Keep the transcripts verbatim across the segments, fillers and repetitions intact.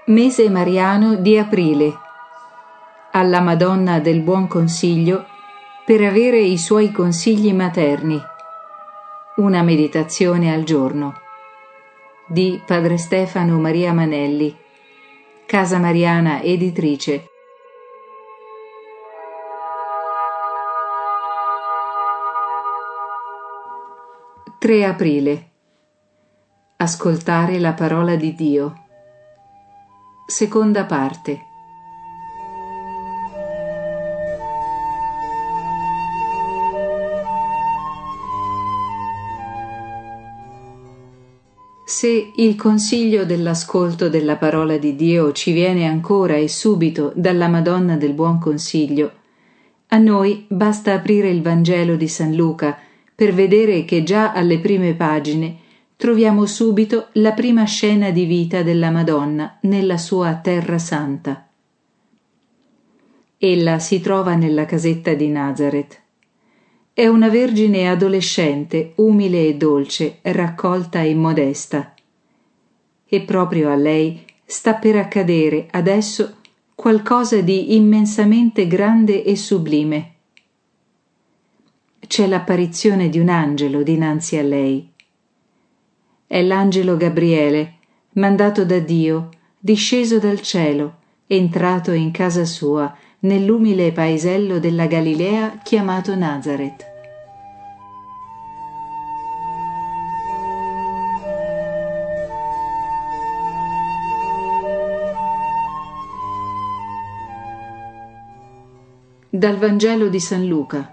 Mese mariano di aprile. Alla Madonna del Buon Consiglio per avere i suoi consigli materni. Una meditazione al giorno. Di Padre Stefano Maria Manelli, Casa Mariana Editrice. tre aprile. Ascoltare la parola di Dio. Seconda parte. Se il consiglio dell'ascolto della parola di Dio ci viene ancora e subito dalla Madonna del Buon Consiglio, a noi basta aprire il Vangelo di San Luca per vedere che già alle prime pagine troviamo subito la prima scena di vita della Madonna nella sua Terra Santa. Ella si trova nella casetta di Nazareth. È una vergine adolescente, umile e dolce, raccolta e modesta. E proprio a lei sta per accadere adesso qualcosa di immensamente grande e sublime. C'è l'apparizione di un angelo dinanzi a lei. È l'angelo Gabriele, mandato da Dio, disceso dal cielo, entrato in casa sua, nell'umile paesello della Galilea chiamato Nazareth. Dal Vangelo di San Luca.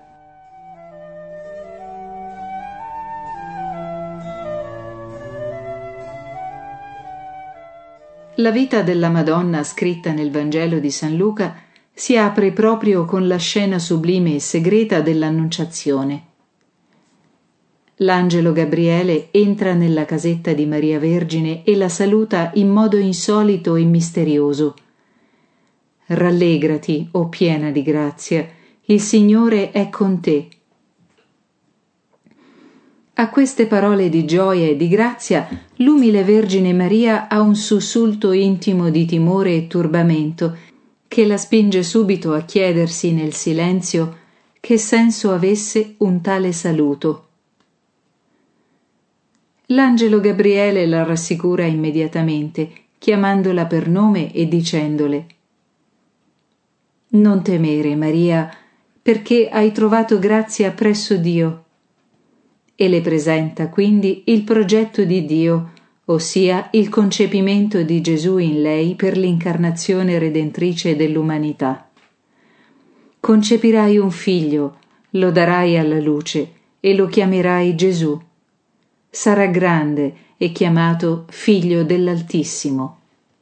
La vita della Madonna scritta nel Vangelo di San Luca si apre proprio con la scena sublime e segreta dell'Annunciazione. L'angelo Gabriele entra nella casetta di Maria Vergine e la saluta in modo insolito e misterioso. Rallegrati, o piena di grazia, il Signore è con te. A queste parole di gioia e di grazia, l'umile Vergine Maria ha un sussulto intimo di timore e turbamento che la spinge subito a chiedersi nel silenzio che senso avesse un tale saluto. L'angelo Gabriele la rassicura immediatamente, chiamandola per nome e dicendole: «Non temere, Maria, perché hai trovato grazia presso Dio». E le presenta quindi il progetto di Dio, ossia il concepimento di Gesù in lei per l'incarnazione redentrice dell'umanità. Concepirai un figlio, lo darai alla luce e lo chiamerai Gesù. Sarà grande e chiamato Figlio dell'Altissimo.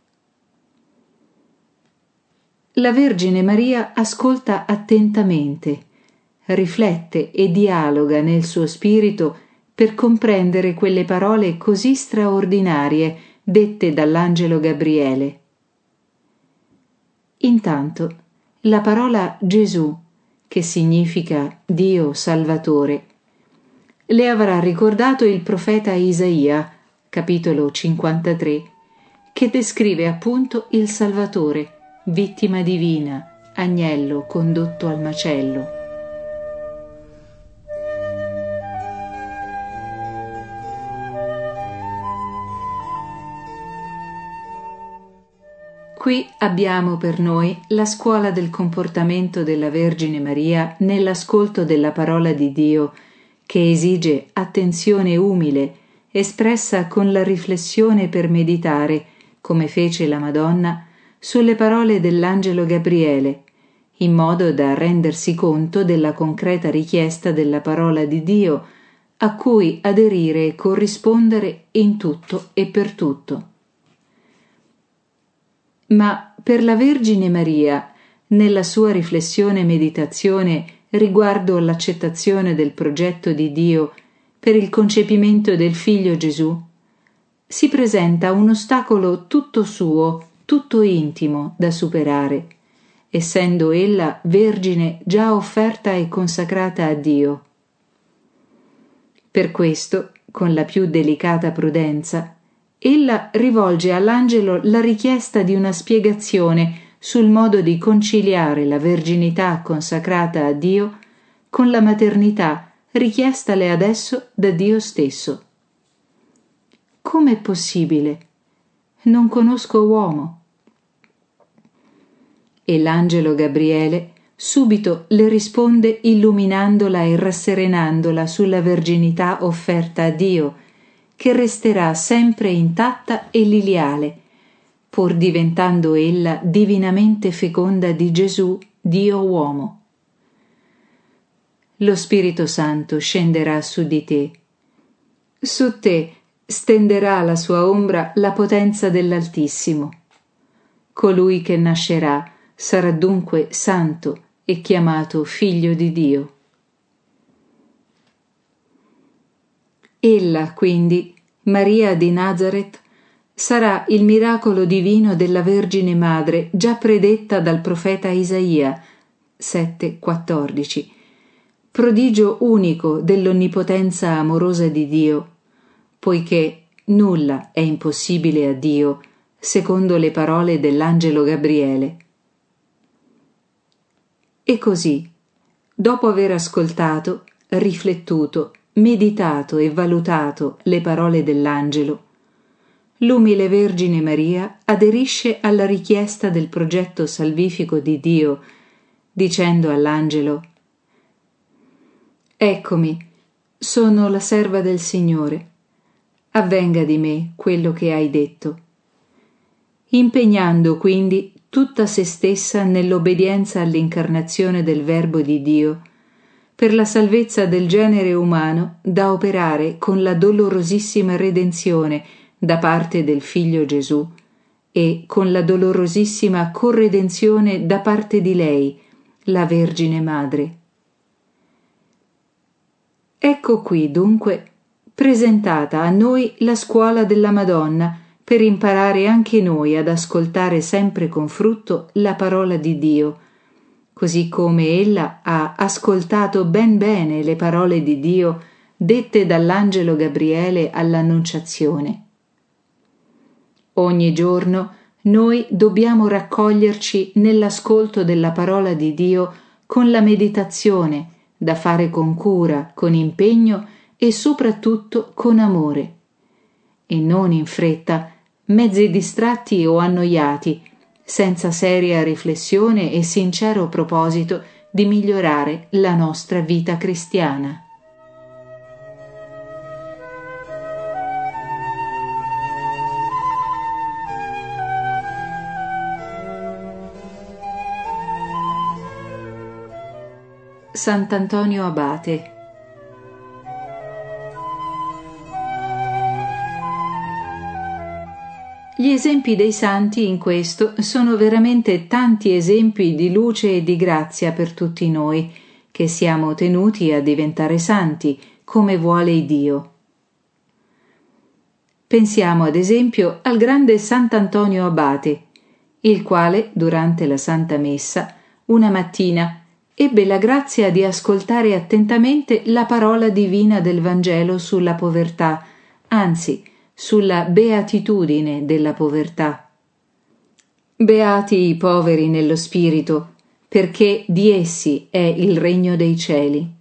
La Vergine Maria ascolta attentamente, riflette e dialoga nel suo spirito per comprendere quelle parole così straordinarie dette dall'angelo Gabriele. Intanto la parola Gesù, che significa Dio Salvatore, le avrà ricordato il profeta Isaia, capitolo cinquantatré, che descrive appunto il Salvatore, vittima divina, agnello condotto al macello. Qui abbiamo per noi la scuola del comportamento della Vergine Maria nell'ascolto della parola di Dio, che esige attenzione umile, espressa con la riflessione per meditare, come fece la Madonna, sulle parole dell'angelo Gabriele, in modo da rendersi conto della concreta richiesta della parola di Dio, a cui aderire e corrispondere in tutto e per tutto. Ma per la Vergine Maria, nella sua riflessione e meditazione riguardo all'accettazione del progetto di Dio per il concepimento del Figlio Gesù, si presenta un ostacolo tutto suo, tutto intimo da superare, essendo ella vergine già offerta e consacrata a Dio. Per questo, con la più delicata prudenza, ella rivolge all'angelo la richiesta di una spiegazione sul modo di conciliare la verginità consacrata a Dio con la maternità richiestale adesso da Dio stesso. Com'è possibile? Non conosco uomo. E l'angelo Gabriele subito le risponde illuminandola e rasserenandola sulla verginità offerta a Dio, che resterà sempre intatta e liliale, pur diventando ella divinamente feconda di Gesù, Dio uomo. Lo Spirito Santo scenderà su di te. Su te stenderà la sua ombra la potenza dell'Altissimo. Colui che nascerà sarà dunque santo e chiamato Figlio di Dio. Ella, quindi, Maria di Nazaret, sarà il miracolo divino della Vergine Madre già predetta dal profeta Isaia, sette quattordici, prodigio unico dell'onnipotenza amorosa di Dio, poiché nulla è impossibile a Dio, secondo le parole dell'angelo Gabriele. E così, dopo aver ascoltato, riflettuto, meditato e valutato le parole dell'angelo, l'umile Vergine Maria aderisce alla richiesta del progetto salvifico di Dio, dicendo all'angelo: «Eccomi, sono la serva del Signore, avvenga di me quello che hai detto», impegnando quindi tutta se stessa nell'obbedienza all'incarnazione del Verbo di Dio, per la salvezza del genere umano da operare con la dolorosissima redenzione da parte del Figlio Gesù e con la dolorosissima corredenzione da parte di lei, la Vergine Madre. Ecco qui, dunque, presentata a noi la scuola della Madonna, per imparare anche noi ad ascoltare sempre con frutto la parola di Dio, così come ella ha ascoltato ben bene le parole di Dio dette dall'angelo Gabriele all'Annunciazione. Ogni giorno noi dobbiamo raccoglierci nell'ascolto della parola di Dio con la meditazione, da fare con cura, con impegno e soprattutto con amore, e non in fretta, mezzi distratti o annoiati, senza seria riflessione e sincero proposito di migliorare la nostra vita cristiana. Sant'Antonio Abate. Gli esempi dei santi in questo sono veramente tanti esempi di luce e di grazia per tutti noi, che siamo tenuti a diventare santi, come vuole Dio. Pensiamo ad esempio al grande Sant'Antonio Abate, il quale, durante la Santa Messa, una mattina ebbe la grazia di ascoltare attentamente la parola divina del Vangelo sulla povertà, anzi, sulla beatitudine della povertà. Beati i poveri nello spirito, perché di essi è il regno dei cieli.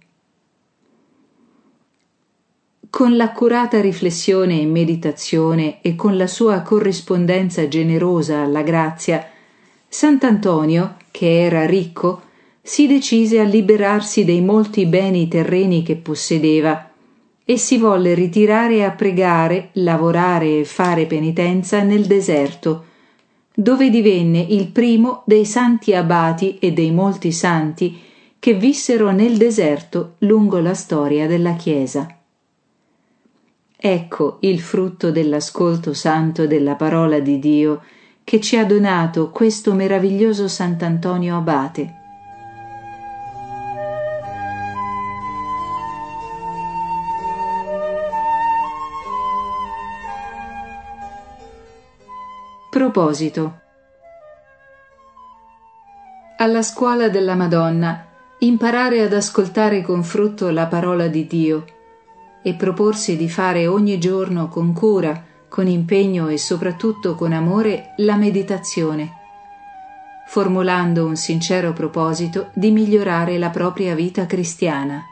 Con l'accurata riflessione e meditazione e con la sua corrispondenza generosa alla grazia, Sant'Antonio, che era ricco, si decise a liberarsi dei molti beni terreni che possedeva e si volle ritirare a pregare, lavorare e fare penitenza nel deserto, dove divenne il primo dei santi abati e dei molti santi che vissero nel deserto lungo la storia della Chiesa. Ecco il frutto dell'ascolto santo della parola di Dio che ci ha donato questo meraviglioso Sant'Antonio Abate. Proposito. Alla scuola della Madonna imparare ad ascoltare con frutto la parola di Dio e proporsi di fare ogni giorno con cura, con impegno e soprattutto con amore la meditazione, formulando un sincero proposito di migliorare la propria vita cristiana.